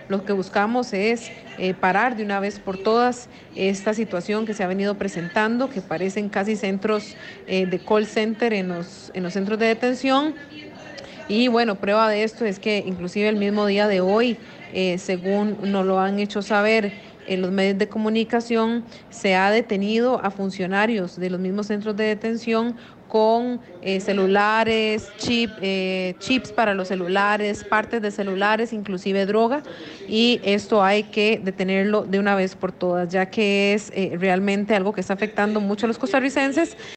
lo que buscamos es parar de una vez por todas esta situación que se ha venido presentando, que parecen casi centros de call center en los centros de detención. Y bueno, prueba de esto es que inclusive el mismo día de hoy, según nos lo han hecho saber en los medios de comunicación, se ha detenido a funcionarios de los mismos centros de detención con celulares, chips para los celulares, partes de celulares, inclusive droga, y esto hay que detenerlo de una vez por todas, ya que es realmente algo que está afectando mucho a los costarricenses